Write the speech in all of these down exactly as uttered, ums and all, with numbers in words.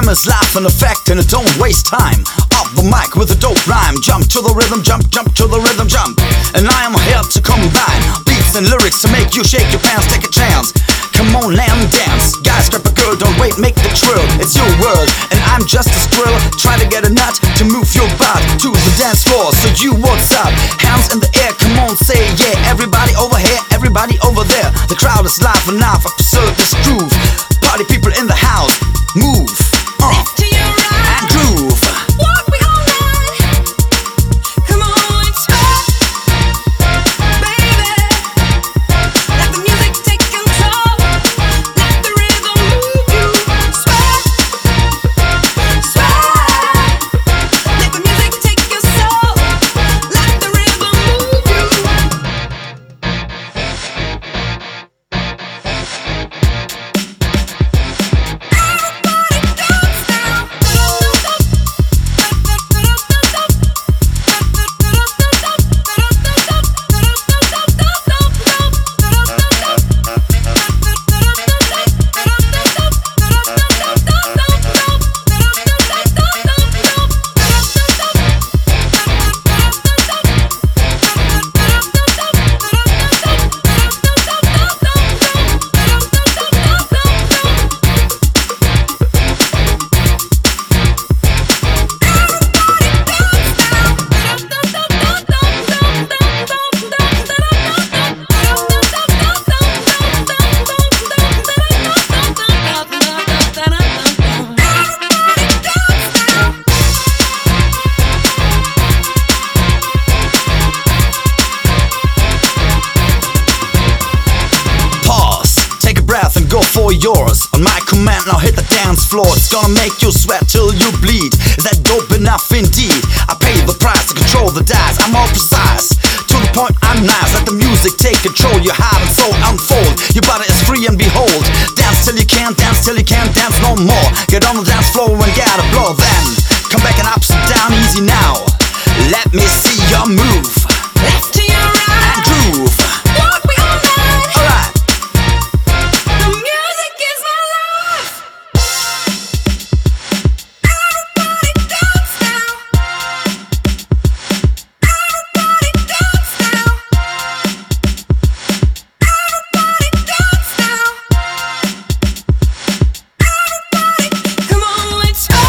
Rhythm is life in effect and it don't waste time. Up the mic with a dope rhyme. Jump to the rhythm, jump, jump to the rhythm, jump. And I am here to combine beats and lyrics to make you shake your pants, take a chance. Come on, lamb, dance. Guys, grab a girl, don't wait, make the trill. It's your world, and I'm just a skrill. Try to get a nut to move your butt to the dance floor. So you, what's up? Hands in the air, come on, say yeah. Everybody over here, everybody over there. The crowd is live enough, observe this groove. Party people in the house, move, uh, Left to your right, and groove. walk me all night. Come on, sweat, baby. Let the music take control. Let the rhythm move you. Sweat, sweat. Let the music take your soul. Let the rhythm move you. And go for yours. On my command, now hit the dance floor. It's gonna make you sweat till you bleed. Is that dope enough indeed? I pay the price to control the dice. I'm all precise, to the point I'm nice. Let the music take control. Your heart and soul unfold. Your body is free and behold. Dance till you can't, dance till you can't dance no more. Get on the dance floor and get a blow. Then come back and up and down easy now. Let me see your move. Left to your right, And groove. walk me all night. Alright. The music is my life. Everybody dance now. Everybody dance now. Everybody dance now. Everybody, come on, let's go,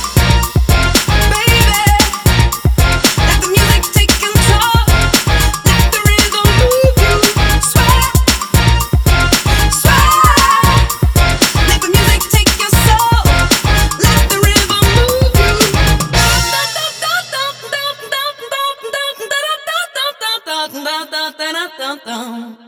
baby. Let the music take control. Let the rhythm move you. Sweat, sweat. Let the music take your soul. Let the rhythm move you. Da da da da da da da da da da da da da da da da da.